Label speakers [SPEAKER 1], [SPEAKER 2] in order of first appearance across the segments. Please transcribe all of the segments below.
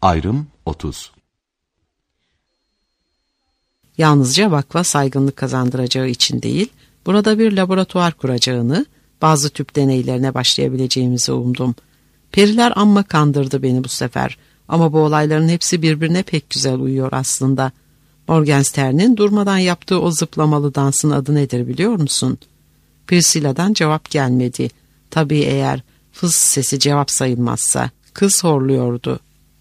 [SPEAKER 1] Ayrım 30.
[SPEAKER 2] Yalnızca vakfa saygınlık kazandıracağı için değil, burada bir laboratuvar kuracağını, bazı tüp deneylerine başlayabileceğimizi umdum. Periler amma kandırdı beni bu sefer ama bu olayların hepsi birbirine pek güzel uyuyor aslında. Morgenstern'in durmadan yaptığı o zıplamalı dansın adı nedir biliyor musun? Priscilla'dan cevap gelmedi. Tabii eğer fıs sesi cevap sayılmazsa. Kız horluyordu.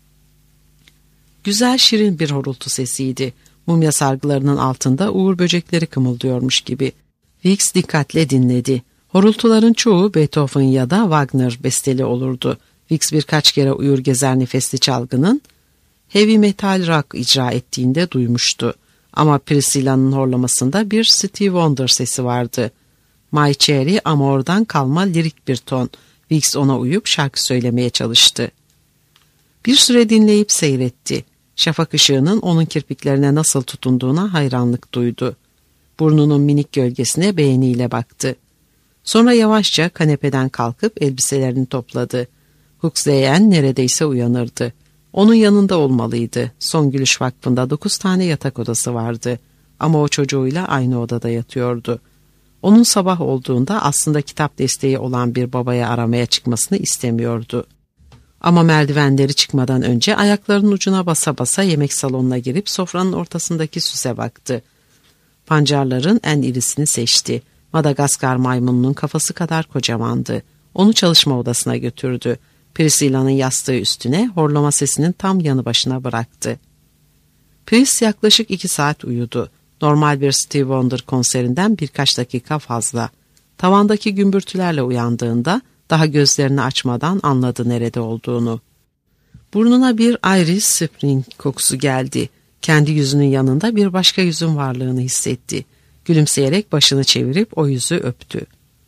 [SPEAKER 2] Güzel şirin bir horultu sesiydi. Mumya sargılarının altında uğur böcekleri kımıldıyormuş gibi. Wicks dikkatle dinledi. Horultuların çoğu Beethoven ya da Wagner besteli olurdu. Wicks birkaç kere uyur gezer nefesli çalgının heavy metal rock icra ettiğinde duymuştu. Ama Priscilla'nın horlamasında bir Stevie Wonder sesi vardı. My Cherry ama oradan kalma lirik bir ton. Wicks ona uyup şarkı söylemeye çalıştı. Bir süre dinleyip seyretti. Şafak ışığının onun kirpiklerine nasıl tutunduğuna hayranlık duydu. Burnunun minik gölgesine beğeniyle baktı. Sonra yavaşça kanepeden kalkıp elbiselerini topladı. Huxleyen neredeyse uyanırdı. Onun yanında olmalıydı. Songülüş Vakfı'nda 9 tane yatak odası vardı. Ama o çocuğuyla aynı odada yatıyordu. Onun sabah olduğunda aslında kitap desteği olan bir babaya aramaya çıkmasını istemiyordu. Ama merdivenleri çıkmadan önce ayaklarının ucuna basa basa yemek salonuna girip sofranın ortasındaki süse baktı. Pancarların en irisini seçti. Madagaskar maymununun kafası kadar kocamandı. Onu çalışma odasına götürdü. Priscilla'nın yastığı üstüne horlama sesinin tam yanı başına bıraktı. Pris yaklaşık 2 saat uyudu. Normal bir Stevie Wonder konserinden birkaç dakika fazla. Tavandaki gümbürtülerle uyandığında daha gözlerini açmadan anladı nerede olduğunu. Burnuna bir Iris Spring kokusu geldi. Kendi yüzünün yanında bir başka yüzün varlığını hissetti. Gülümseyerek başını çevirip o yüzü öptü.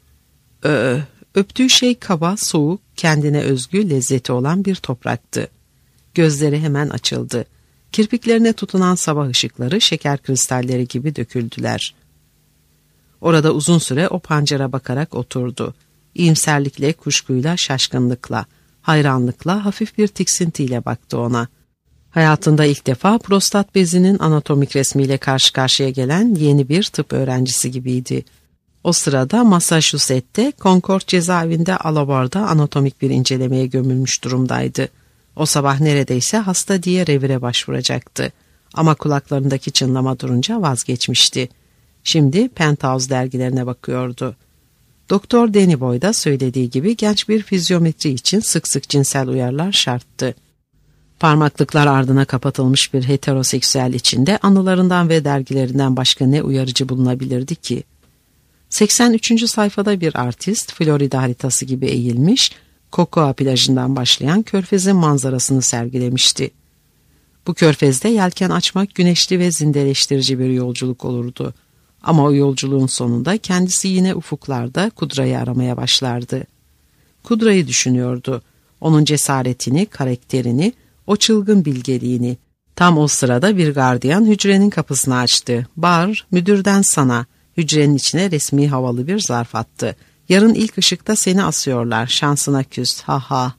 [SPEAKER 2] Öptüğü şey kaba, soğuk, kendine özgü lezzeti olan bir topraktı. Gözleri hemen açıldı. Kirpiklerine tutunan sabah ışıkları şeker kristalleri gibi döküldüler. Orada uzun süre o pancara bakarak oturdu. İyimserlikle, kuşkuyla, şaşkınlıkla, hayranlıkla, hafif bir tiksintiyle baktı ona. Hayatında ilk defa prostat bezinin anatomik resmiyle karşı karşıya gelen yeni bir tıp öğrencisi gibiydi. O sırada Massachusetts'te Concord cezaevinde alaborda anatomik bir incelemeye gömülmüş durumdaydı. O sabah neredeyse hasta diye revire başvuracaktı. Ama kulaklarındaki çınlama durunca vazgeçmişti. Şimdi Penthouse dergilerine bakıyordu. Doktor Danny Boy da söylediği gibi genç bir fizyometri için sık sık cinsel uyarılar şarttı. Parmaklıklar ardına kapatılmış bir heteroseksüel içinde anılarından ve dergilerinden başka ne uyarıcı bulunabilirdi ki? 83. sayfada bir artist Florida haritası gibi eğilmiş, Cocoa plajından başlayan körfezin manzarasını sergilemişti. Bu körfezde yelken açmak güneşli ve zindeleştirici bir yolculuk olurdu. Ama o yolculuğun sonunda kendisi yine ufuklarda Kudra'yı aramaya başlardı. Kudra'yı düşünüyordu. Onun cesaretini, karakterini, o çılgın bilgeliğini. Tam o sırada bir gardiyan hücrenin kapısını açtı. "Bar, müdürden sana." Hücrenin içine resmi havalı bir zarf attı. "Yarın ilk ışıkta seni asıyorlar. Şansına küs. Ha ha."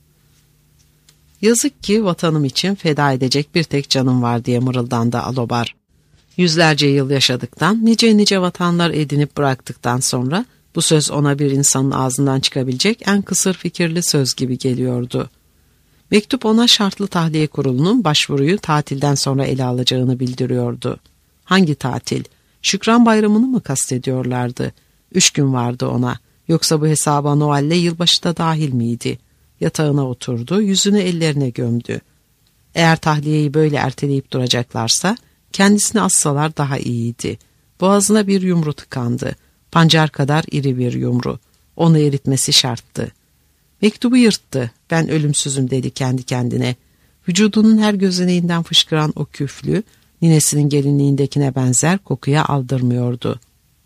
[SPEAKER 2] "Yazık ki vatanım için feda edecek bir tek canım var," diye mırıldandı Alobar. Yüzlerce yıl yaşadıktan, nice nice vatanlar edinip bıraktıktan sonra bu söz ona bir insanın ağzından çıkabilecek en kısır fikirli söz gibi geliyordu. Mektup ona şartlı tahliye kurulunun başvuruyu tatilden sonra ele alacağını bildiriyordu. Hangi tatil? Şükran Bayramı'nı mı kastediyorlardı? 3 gün vardı ona. Yoksa bu hesaba Noel'le yılbaşı da dahil miydi? Yatağına oturdu, yüzünü ellerine gömdü. Eğer tahliyeyi böyle erteleyip duracaklarsa kendisini assalar daha iyiydi. Boğazına bir yumru tıkandı. Pancar kadar iri bir yumru. Onu eritmesi şarttı. Mektubu yırttı. "Ben ölümsüzüm," dedi kendi kendine. Vücudunun her gözeneğinden fışkıran o küflü, ninesinin gelinliğindekine benzer kokuya aldırmıyordu.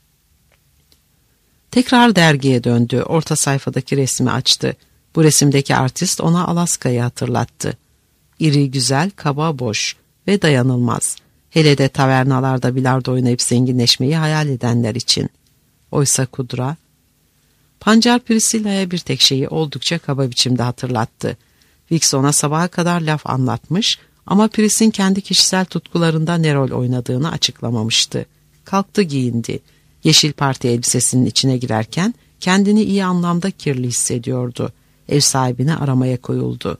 [SPEAKER 2] Tekrar dergiye döndü. Orta sayfadaki resmi açtı. Bu resimdeki artist ona Alaska'yı hatırlattı. İri, güzel, kaba, boş ve dayanılmaz. Hele de tavernalarda bilardo oynayıp zenginleşmeyi hayal edenler için. Oysa Kudra... Pancar Priscilla'ya bir tek şeyi oldukça kaba biçimde hatırlattı. Wicks ona sabaha kadar laf anlatmış ama Pris'in kendi kişisel tutkularında ne rol oynadığını açıklamamıştı. Kalktı, giyindi. Yeşil parti elbisesinin içine girerken kendini iyi anlamda kirli hissediyordu. Ev sahibini aramaya koyuldu.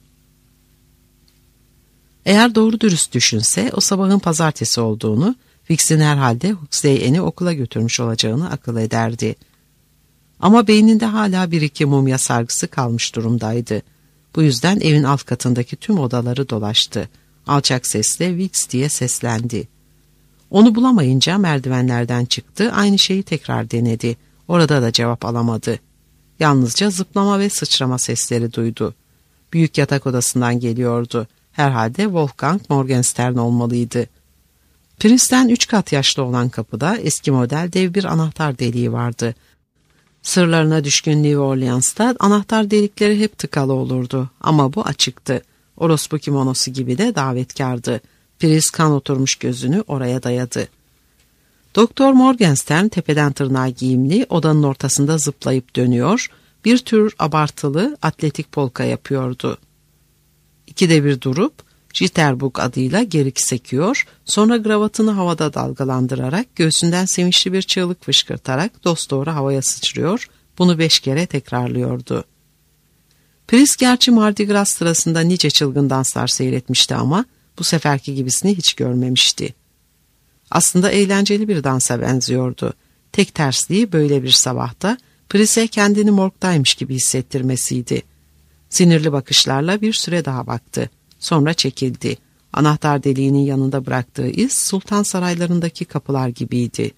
[SPEAKER 2] Eğer doğru dürüst düşünse o sabahın pazartesi olduğunu, Wicks'in herhalde Huxley Ann'i okula götürmüş olacağını akıl ederdi. Ama beyninde hala bir iki mumya sargısı kalmış durumdaydı. Bu yüzden evin alt katındaki tüm odaları dolaştı. Alçak sesle Wicks diye seslendi. Onu bulamayınca merdivenlerden çıktı, aynı şeyi tekrar denedi. Orada da cevap alamadı. Yalnızca zıplama ve sıçrama sesleri duydu. Büyük yatak odasından geliyordu. Herhalde Wolfgang Morgenstern olmalıydı. Pris'ten 3 kat yaşlı olan kapıda eski model dev bir anahtar deliği vardı. Sırlarına düşkün New Orleans'ta anahtar delikleri hep tıkalı olurdu ama bu açıktı. Orospu kimonosu gibi de davetkardı. Pris kan oturmuş gözünü oraya dayadı. Doktor Morgenstern tepeden tırnağa giyimli, odanın ortasında zıplayıp dönüyor, bir tür abartılı atletik polka yapıyordu. İkide bir durup Jitterbug adıyla geri sekiyor, sonra gravatını havada dalgalandırarak göğsünden sevinçli bir çığlık fışkırtarak dosdoğru havaya sıçrıyor, bunu 5 kere tekrarlıyordu. Pris gerçi Mardi Gras sırasında nice çılgın danslar seyretmişti ama bu seferki gibisini hiç görmemişti. Aslında eğlenceli bir dansa benziyordu. Tek tersliği böyle bir sabahta Pris'e kendini morgdaymış gibi hissettirmesiydi. Sinirli bakışlarla bir süre daha baktı. Sonra çekildi. Anahtar deliğinin yanında bıraktığı iz sultan saraylarındaki kapılar gibiydi.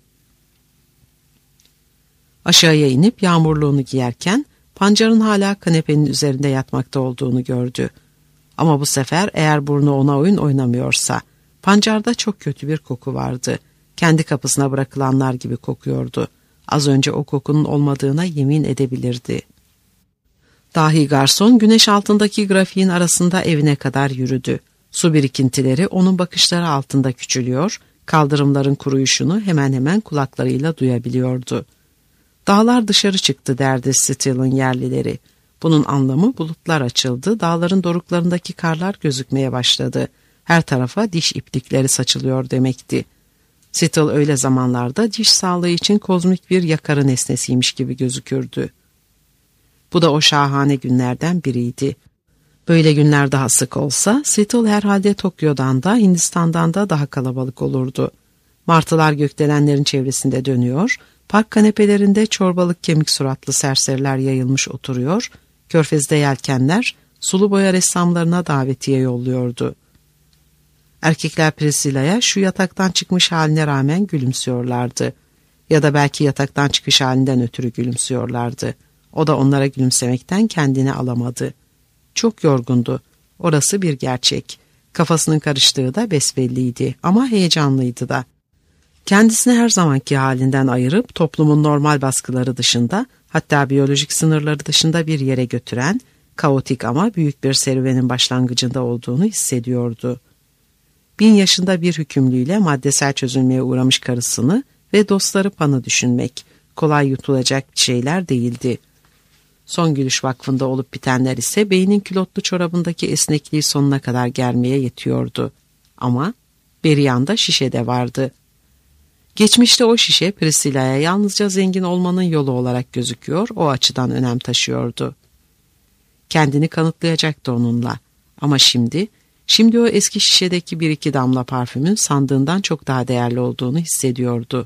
[SPEAKER 2] Aşağıya inip yağmurluğunu giyerken pancarın hala kanepenin üzerinde yatmakta olduğunu gördü. Ama bu sefer eğer burnu ona oyun oynamıyorsa, pancarda çok kötü bir koku vardı. Kendi kapısına bırakılanlar gibi kokuyordu. Az önce o kokunun olmadığına yemin edebilirdi. Dahi garson güneş altındaki grafiğin arasında evine kadar yürüdü. Su birikintileri onun bakışları altında küçülüyor, kaldırımların kuruyuşunu hemen hemen kulaklarıyla duyabiliyordu. Dağlar dışarı çıktı derdi Still'ın yerlileri. Bunun anlamı bulutlar açıldı, dağların doruklarındaki karlar gözükmeye başladı. Her tarafa diş iplikleri saçılıyor demekti. Still öyle zamanlarda diş sağlığı için kozmik bir yakarı nesnesiymiş gibi gözükürdü. Bu da o şahane günlerden biriydi. Böyle günler daha sık olsa Still herhalde Tokyo'dan da Hindistan'dan da daha kalabalık olurdu. Martılar gökdelenlerin çevresinde dönüyor, park kanepelerinde çorbalık kemik suratlı serseriler yayılmış oturuyor, körfezde yelkenler sulu boya ressamlarına davetiye yolluyordu. Erkekler Priscilla'ya şu yataktan çıkmış haline rağmen gülümsüyorlardı. Ya da belki yataktan çıkış halinden ötürü gülümsüyorlardı. O da onlara gülümsemekten kendini alamadı. Çok yorgundu. Orası bir gerçek. Kafasının karıştığı da besbelliydi ama heyecanlıydı da. Kendisini her zamanki halinden ayırıp toplumun normal baskıları dışında, hatta biyolojik sınırları dışında bir yere götüren, kaotik ama büyük bir serüvenin başlangıcında olduğunu hissediyordu. 1000 yaşında bir hükümlüyle maddesel çözülmeye uğramış karısını ve dostları Pan'ı düşünmek kolay yutulacak şeyler değildi. Son Gülüş Vakfı'nda olup bitenler ise beynin külotlu çorabındaki esnekliği sonuna kadar germeye yetiyordu. Ama beri yanda şişe de vardı. Geçmişte o şişe Priscilla'ya yalnızca zengin olmanın yolu olarak gözüküyor, o açıdan önem taşıyordu. Kendini kanıtlayacaktı onunla. Ama şimdi o eski şişedeki bir iki damla parfümün sandığından çok daha değerli olduğunu hissediyordu.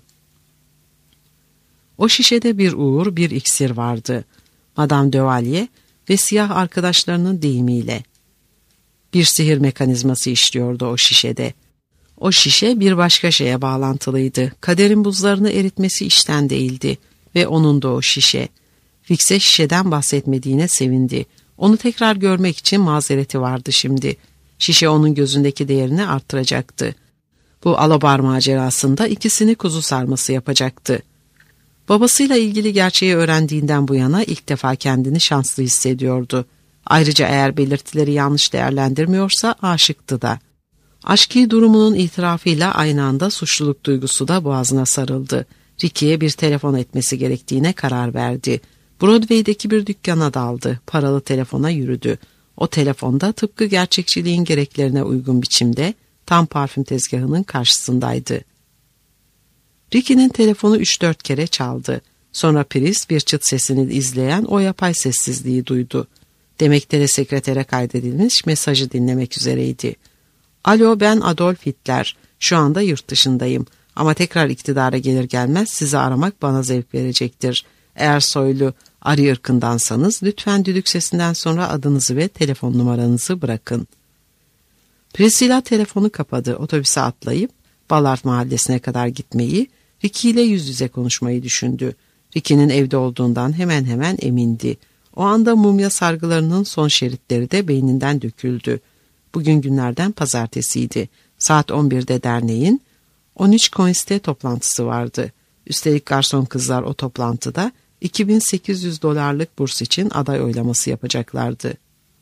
[SPEAKER 2] O şişede bir uğur, bir iksir vardı. Madame de Vallier ve siyah arkadaşlarının deyimiyle. Bir sihir mekanizması işliyordu o şişede. O şişe bir başka şeye bağlantılıydı. Kaderin buzlarını eritmesi işten değildi ve onun da o şişe. Wicks'e şişeden bahsetmediğine sevindi. Onu tekrar görmek için mazereti vardı şimdi. Şişe onun gözündeki değerini arttıracaktı. Bu Alabar macerasında ikisini kuzu sarması yapacaktı. Babasıyla ilgili gerçeği öğrendiğinden bu yana ilk defa kendini şanslı hissediyordu. Ayrıca eğer belirtileri yanlış değerlendirmiyorsa aşıktı da. Aşkı durumunun itirafıyla aynı anda suçluluk duygusu da boğazına sarıldı. Ricky'ye bir telefon etmesi gerektiğine karar verdi. Broadway'deki bir dükkana daldı. Paralı telefona yürüdü. O telefonda tıpkı gerçekçiliğin gereklerine uygun biçimde tam parfüm tezgahının karşısındaydı. Ricky'nin telefonu 3-4 kere çaldı. Sonra priz bir çıt sesini izleyen o yapay sessizliği duydu. Demek telesekretere kaydedilmiş mesajı dinlemek üzereydi. Alo, ben Adolf Hitler. Şu anda yurt dışındayım. Ama tekrar iktidara gelir gelmez sizi aramak bana zevk verecektir. Eğer soylu arı ırkındansanız lütfen düdük sesinden sonra adınızı ve telefon numaranızı bırakın. Priscilla telefonu kapadı. Otobüse atlayıp Ballard mahallesine kadar gitmeyi, Ricky ile yüz yüze konuşmayı düşündü. Ricky'nin evde olduğundan hemen hemen emindi. O anda mumya sargılarının son şeritleri de beyninden döküldü. Bugün günlerden pazartesiydi. Saat 11'de derneğin 13 Coins'te toplantısı vardı. Üstelik garson kızlar o toplantıda $2.800 burs için aday oylaması yapacaklardı.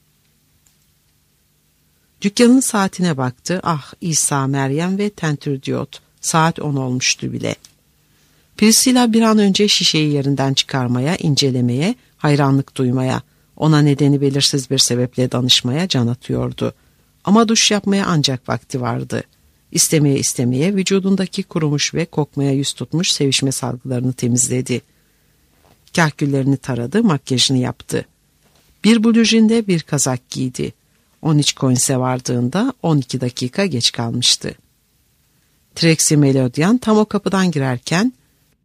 [SPEAKER 2] Dükkanın saatine baktı. Ah, İsa, Meryem ve tentürdiyot. Saat 10 olmuştu bile. Priscilla bir an önce şişeyi yerinden çıkarmaya, incelemeye, hayranlık duymaya, ona nedeni belirsiz bir sebeple danışmaya can atıyordu. Ama duş yapmaya ancak vakti vardı. İstemeye istemeye vücudundaki kurumuş ve kokmaya yüz tutmuş sevişme salgılarını temizledi. Kahküllerini taradı, makyajını yaptı. Bir blujinde bir kazak giydi. 13 Coins'e vardığında 12 dakika geç kalmıştı. Trixie Melodian tam o kapıdan girerken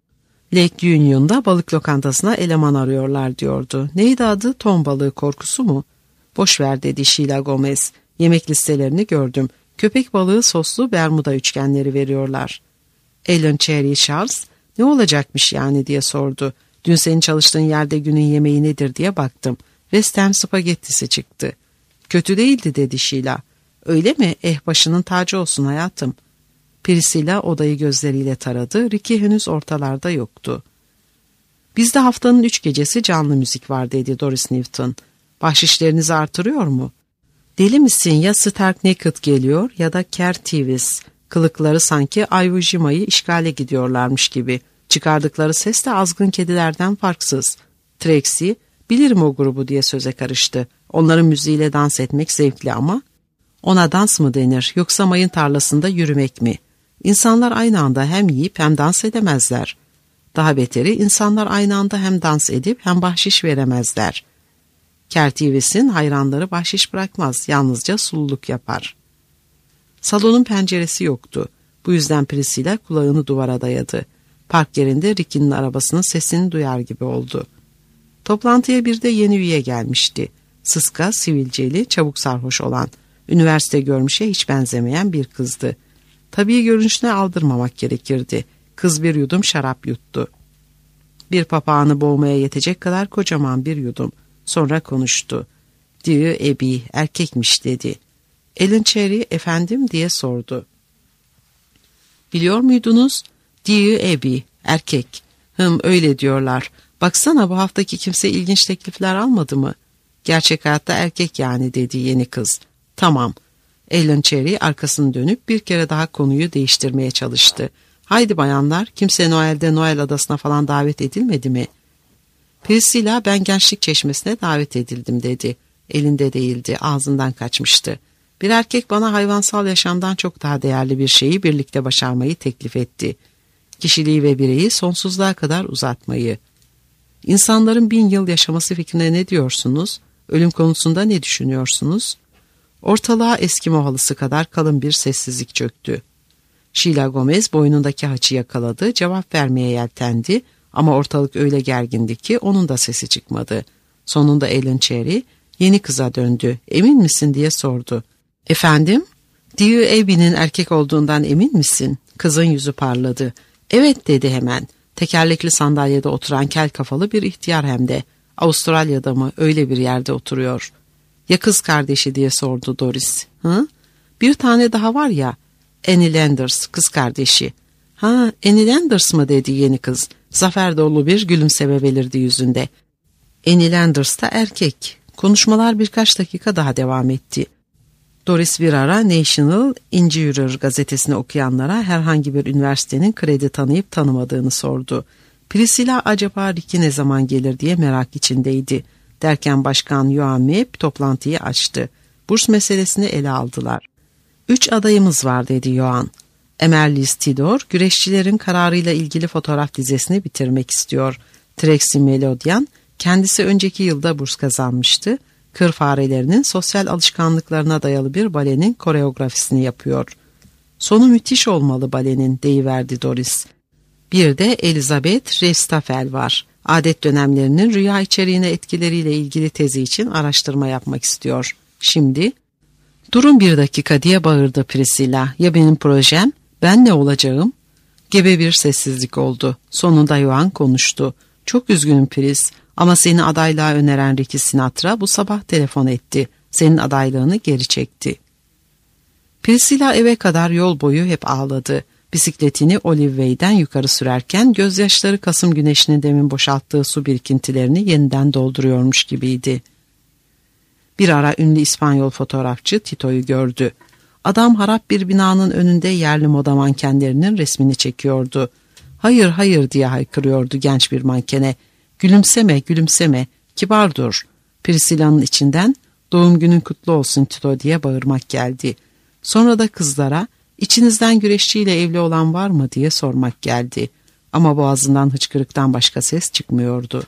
[SPEAKER 2] Lake Union'da balık lokantasına eleman arıyorlar diyordu. Neydi adı? Ton balığı korkusu mu? Boş ver dedi Sheila Gomez. Yemek listelerini gördüm. Köpek balığı soslu Bermuda üçgenleri veriyorlar. Ellen Cherry Charles ne olacakmış yani diye sordu. Dün senin çalıştığın yerde günün yemeği nedir diye baktım. West Ham spagettisi çıktı. Kötü değildi dedi Sheila. Öyle mi? Başının tacı olsun hayatım. Priscilla odayı gözleriyle taradı. Ricky henüz ortalarda yoktu. Bizde haftanın 3 gecesi canlı müzik var dedi Doris Newton. Bahşişlerinizi artırıyor mu? Deli misin, ya Stark Naked geliyor ya da Ker Tivis. Kılıkları sanki Iwo Jima'yı işgale gidiyorlarmış gibi. Çıkardıkları ses de azgın kedilerden farksız. Trixie, bilirim o grubu diye söze karıştı. Onların müziğiyle dans etmek zevkli ama ona dans mı denir yoksa mayın tarlasında yürümek mi? İnsanlar aynı anda hem yiyip hem dans edemezler. Daha beteri insanlar aynı anda hem dans edip hem bahşiş veremezler. Kertivis'in hayranları bahşiş bırakmaz, yalnızca sululuk yapar. Salonun penceresi yoktu. Bu yüzden Priscilla kulağını duvara dayadı. Park yerinde Ricky'nin arabasının sesini duyar gibi oldu. Toplantıya bir de yeni üye gelmişti. Sıska, sivilceli, çabuk sarhoş olan, üniversite görmüşe hiç benzemeyen bir kızdı. Tabii görünüşüne aldırmamak gerekirdi. Kız bir yudum şarap yuttu. Bir papağanı boğmaya yetecek kadar kocaman bir yudum. Sonra konuştu. Dear Abby, erkekmiş dedi. Ellen Cherry, efendim diye sordu. Biliyor muydunuz? Dear Abby, erkek. Öyle diyorlar. Baksana bu haftaki kimse ilginç teklifler almadı mı? Gerçek hayatta erkek yani dedi yeni kız. Tamam. Ellen Cherry arkasını dönüp bir kere daha konuyu değiştirmeye çalıştı. Haydi bayanlar, kimse Noel'de Noel adasına falan davet edilmedi mi? Priscilla, ben gençlik çeşmesine davet edildim dedi. Elinde değildi, ağzından kaçmıştı. Bir erkek bana hayvansal yaşamdan çok daha değerli bir şeyi birlikte başarmayı teklif etti. Kişiliği ve bireyi sonsuzluğa kadar uzatmayı. İnsanların 1000 yıl yaşaması fikrine ne diyorsunuz? Ölüm konusunda ne düşünüyorsunuz? Ortalığa Eskimo halısı kadar kalın bir sessizlik çöktü. Sheila Gomez boynundaki haçı yakaladı, cevap vermeye yeltendi ama ortalık öyle gergindi ki onun da sesi çıkmadı. Sonunda Ellen Cherry yeni kıza döndü. Emin misin diye sordu. Efendim? Dear Abby'nin erkek olduğundan emin misin? Kızın yüzü parladı. Evet dedi hemen. Tekerlekli sandalyede oturan kel kafalı bir ihtiyar hem de. Avustralya'da mı? Öyle bir yerde oturuyor. Ya kız kardeşi diye sordu Doris. Hı? Bir tane daha var ya. Annie Landers, kız kardeşi. Ha, Annie Landers mı dedi yeni kız. Zafer dolu bir gülümseme belirdi yüzünde. Annie Landers da erkek. Konuşmalar birkaç dakika daha devam etti. Doris bir ara National Enquirer gazetesini okuyanlara herhangi bir üniversitenin kredi tanıyıp tanımadığını sordu. Priscilla acaba Ricky ne zaman gelir diye merak içindeydi. Derken Başkan Joan Meep toplantıyı açtı. Burs meselesini ele aldılar. 3 adayımız var dedi Joan. Emerlis Tidor, güreşçilerin kararıyla ilgili fotoğraf dizesini bitirmek istiyor. Trixie Melodian, kendisi önceki yılda burs kazanmıştı. Kır farelerinin sosyal alışkanlıklarına dayalı bir balenin koreografisini yapıyor. Sonu müthiş olmalı balenin, deyiverdi Doris. Bir de Elizabeth Restafel var. Adet dönemlerinin rüya içeriğine etkileriyle ilgili tezi için araştırma yapmak istiyor. Şimdi, durun bir dakika diye bağırdı Priscilla. Ya benim projem? Ben ne olacağım? Gebe bir sessizlik oldu. Sonunda Joan konuştu. Çok üzgünüm Pris ama seni adaylığa öneren Ricky Sinatra bu sabah telefon etti. Senin adaylığını geri çekti. Priscilla eve kadar yol boyu hep ağladı. Bisikletini Olive Way'den yukarı sürerken gözyaşları Kasım güneşinin demin boşalttığı su birikintilerini yeniden dolduruyormuş gibiydi. Bir ara ünlü İspanyol fotoğrafçı Tito'yu gördü. Adam harap bir binanın önünde yerli moda mankenlerinin resmini çekiyordu. Hayır hayır diye haykırıyordu genç bir mankene. Gülümseme gülümseme, kibar dur. Priscilla'nın içinden doğum günün kutlu olsun Tito diye bağırmak geldi. Sonra da kızlara içinizden güreşçiyle evli olan var mı diye sormak geldi. Ama boğazından hıçkırıktan başka ses çıkmıyordu.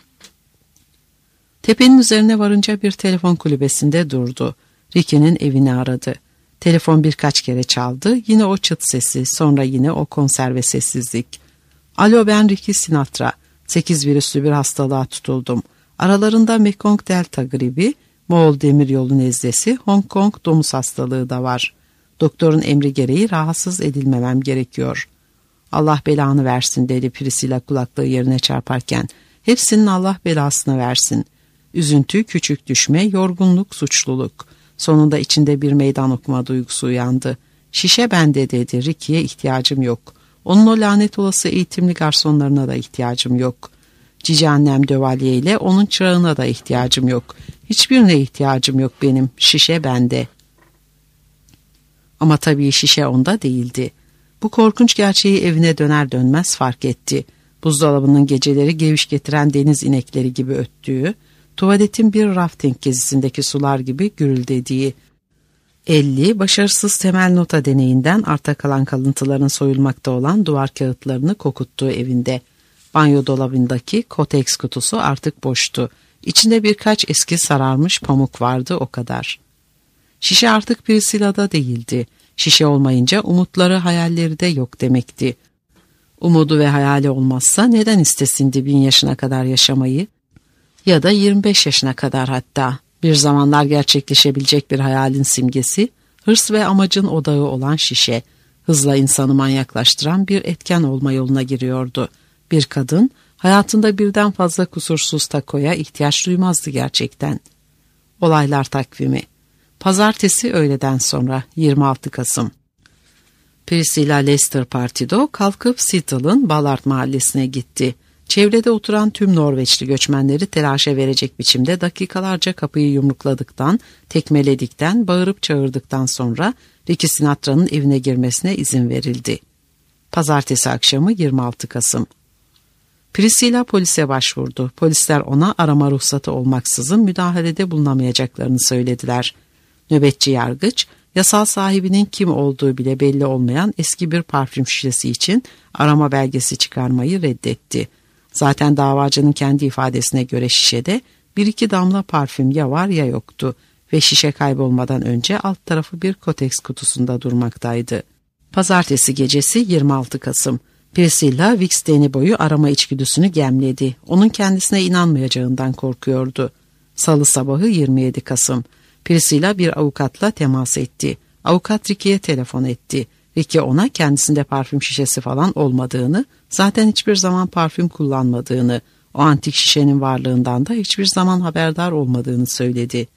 [SPEAKER 2] Tepenin üzerine varınca bir telefon kulübesinde durdu. Ricky'nin evini aradı. Telefon birkaç kere çaldı. Yine o çıt sesi, sonra yine o konserve sessizlik. Alo, ben Ricky Sinatra. 8 virüslü bir hastalığa tutuldum. Aralarında Mekong Delta gribi, Moğol demiryolu nezlesi, Hong Kong domuz hastalığı da var. Doktorun emri gereği rahatsız edilmemem gerekiyor. Allah belanı versin dedi Priscilla kulaklığı yerine çarparken. Hepsinin Allah belasını versin. Üzüntü, küçük düşme, yorgunluk, suçluluk. Sonunda içinde bir meydan okuma duygusu uyandı. Şişe bende dedi. Ricky'ye ihtiyacım yok. Onun o lanet olası eğitimli garsonlarına da ihtiyacım yok. Cici annem Dövalye ile onun çırağına da ihtiyacım yok. Hiçbirine ihtiyacım yok benim. Şişe bende. Ama tabii şişe onda değildi. Bu korkunç gerçeği evine döner dönmez fark etti. Buzdolabının geceleri geviş getiren deniz inekleri gibi öttüğü, tuvaletin bir rafting gezisindeki sular gibi gürüldediği, 50 başarısız temel nota deneyinden arta kalan kalıntıların soyulmakta olan duvar kağıtlarını kokuttuğu evinde. Banyo dolabındaki Kotex kutusu artık boştu. İçinde birkaç eski sararmış pamuk vardı, o kadar. Şişe artık Priscilla'da değildi. Şişe olmayınca umutları, hayalleri de yok demekti. Umudu ve hayali olmazsa neden istesindi 1000 yaşına kadar yaşamayı? Ya da 25 yaşına kadar hatta. Bir zamanlar gerçekleşebilecek bir hayalin simgesi, hırs ve amacın odağı olan şişe, hızla insanı manyaklaştıran bir etken olma yoluna giriyordu. Bir kadın, hayatında birden fazla kusursuz takoya ihtiyaç duymazdı gerçekten. Olaylar takvimi. Pazartesi öğleden sonra 26 Kasım. Priscilla Lester Partido kalkıp Seattle'ın Ballard mahallesine gitti. Çevrede oturan tüm Norveçli göçmenleri telaşa verecek biçimde dakikalarca kapıyı yumrukladıktan, tekmeledikten, bağırıp çağırdıktan sonra Ricky Sinatra'nın evine girmesine izin verildi. Pazartesi akşamı 26 Kasım. Priscilla polise başvurdu. Polisler ona arama ruhsatı olmaksızın müdahalede bulunamayacaklarını söylediler. Nöbetçi yargıç, yasal sahibinin kim olduğu bile belli olmayan eski bir parfüm şişesi için arama belgesi çıkarmayı reddetti. Zaten davacının kendi ifadesine göre şişede 1-2 damla parfüm ya var ya yoktu ve şişe kaybolmadan önce alt tarafı bir Kotex kutusunda durmaktaydı. Pazartesi gecesi 26 Kasım. Priscilla Wicksteni boyu arama içgüdüsünü gemledi. Onun kendisine inanmayacağından korkuyordu. Salı sabahı 27 Kasım. Priscilla bir avukatla temas etti. Avukat Ricky'ye telefon etti. Ricky ona kendisinde parfüm şişesi falan olmadığını, zaten hiçbir zaman parfüm kullanmadığını, o antik şişenin varlığından da hiçbir zaman haberdar olmadığını söyledi.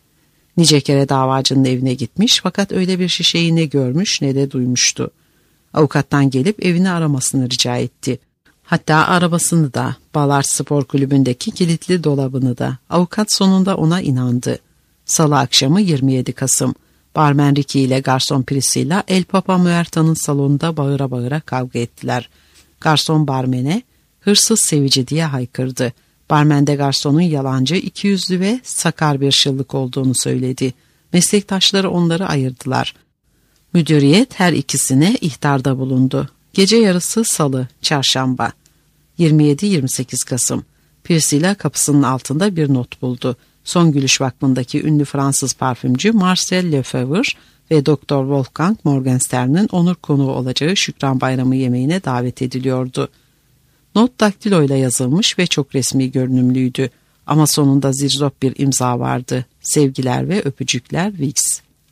[SPEAKER 2] Nice kere davacının evine gitmiş fakat öyle bir şişeyi ne görmüş ne de duymuştu. Avukattan gelip evini aramasını rica etti. Hatta arabasını da, Ballard Spor Kulübü'ndeki kilitli dolabını da. Avukat sonunda ona inandı. Salı akşamı 27 Kasım. Barmen Ricky ile garson Priscilla El Papa Muerta'nın salonunda bağıra bağıra kavga ettiler. Garson barmene hırsız sevici diye haykırdı. Barmen de garsonun yalancı, ikiyüzlü ve sakar bir şıllık olduğunu söyledi. Meslektaşları onları ayırdılar. Müdüriyet her ikisine ihtarda bulundu. Gece yarısı salı, çarşamba. 27-28 Kasım. Priscilla kapısının altında bir not buldu. Son Gülüş Vakfı'ndaki ünlü Fransız parfümcü Marcel Lefebvre ve Dr. Wolfgang Morgenstern'in onur konuğu olacağı Şükran Bayramı yemeğine davet ediliyordu. Not daktiloyla yazılmış ve çok resmi görünümlüydü. Ama sonunda zirzop bir imza vardı. Sevgiler ve öpücükler Vix.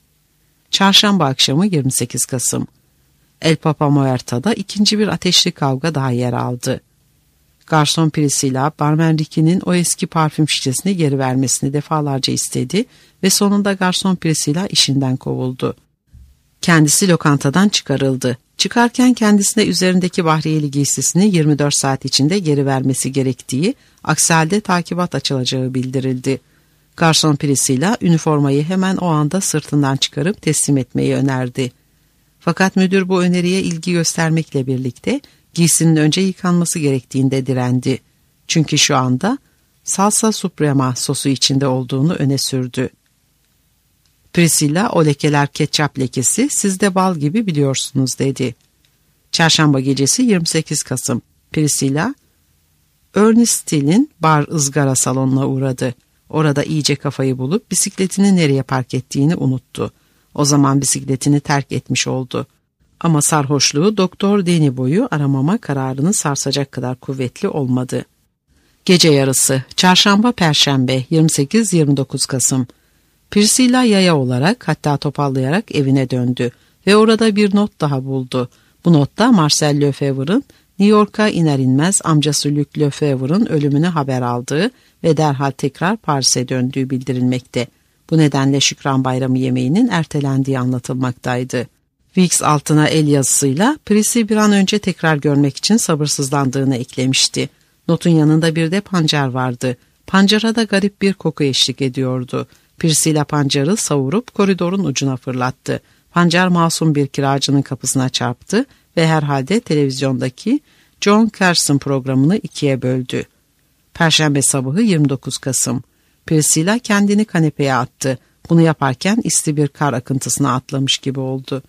[SPEAKER 2] Çarşamba akşamı 28 Kasım. El Papa Muerta'da ikinci bir ateşli kavga daha yer aldı. Garson Priscilla, barmen Ricky'nin o eski parfüm şişesini geri vermesini defalarca istedi ve sonunda garson Priscilla işinden kovuldu. Kendisi lokantadan çıkarıldı. Çıkarken kendisine üzerindeki bahriyeli giysisini 24 saat içinde geri vermesi gerektiği, aksi halde takibat açılacağı bildirildi. Garson Priscilla üniformayı hemen o anda sırtından çıkarıp teslim etmeyi önerdi. Fakat müdür bu öneriye ilgi göstermekle birlikte giysinin önce yıkanması gerektiğinde direndi. Çünkü şu anda salsa suprema sosu içinde olduğunu öne sürdü. Priscilla, o lekeler ketçap lekesi, siz de bal gibi biliyorsunuz dedi. Çarşamba gecesi 28 Kasım. Priscilla, Ernest Still'in bar ızgara salonuna uğradı. Orada iyice kafayı bulup bisikletini nereye park ettiğini unuttu. O zaman bisikletini terk etmiş oldu. Ama sarhoşluğu Doktor Denibo'yu aramama kararını sarsacak kadar kuvvetli olmadı. Gece yarısı, çarşamba perşembe 28-29 Kasım. Priscilla yaya olarak, hatta topallayarak evine döndü ve orada bir not daha buldu. Bu notta Marcel Lefebvre'ın New York'a iner inmez amcası Luc Lefebvre'ın ölümünü haber aldığı ve derhal tekrar Paris'e döndüğü bildirilmekte. Bu nedenle Şükran Bayramı yemeğinin ertelendiği anlatılmaktaydı. Vix altına el yazısıyla Pris'i bir an önce tekrar görmek için sabırsızlandığını eklemişti. Notun yanında bir de pancar vardı. Pancara da garip bir koku eşlik ediyordu. Priscilla pancarı savurup koridorun ucuna fırlattı. Pancar masum bir kiracının kapısına çarptı ve herhalde televizyondaki John Carson programını ikiye böldü. Perşembe sabahı 29 Kasım. Priscilla kendini kanepeye attı. Bunu yaparken isli bir kar akıntısına atlamış gibi oldu.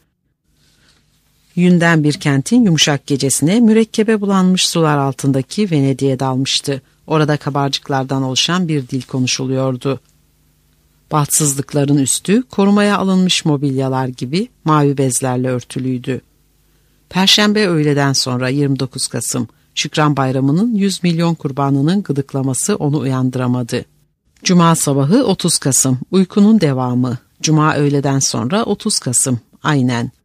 [SPEAKER 2] Yünden bir kentin yumuşak gecesine mürekkebe bulanmış sular altındaki Venedik'e dalmıştı. Orada kabarcıklardan oluşan bir dil konuşuluyordu. Bahtsızlıkların üstü korumaya alınmış mobilyalar gibi mavi bezlerle örtülüydü. Perşembe öğleden sonra 29 Kasım, Şükran Bayramı'nın 100 milyon kurbanının gıdıklaması onu uyandıramadı. Cuma sabahı 30 Kasım, uykunun devamı. Cuma öğleden sonra 30 Kasım, aynen.